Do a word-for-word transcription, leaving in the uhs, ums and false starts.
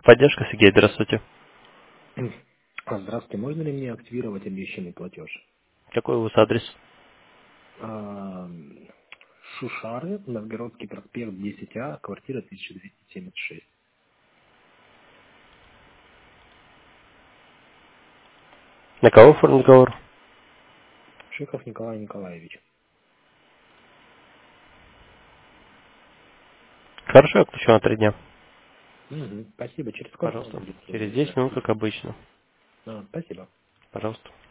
Техподдержка, Сергей, здравствуйте. А, Здравствуйте, можно ли мне активировать обещанный платеж? Какой у вас адрес? А, Шушары, Новгородский проспект десять А, квартира тысяча двести семьдесят шесть. На кого оформлен договор? Шихов Николай Николаевич. Хорошо, я включу на три дня. Мгм, спасибо. Через сколько он Пожалуйста. будет Через э, десять минут, активен? как обычно. А, спасибо. Пожалуйста.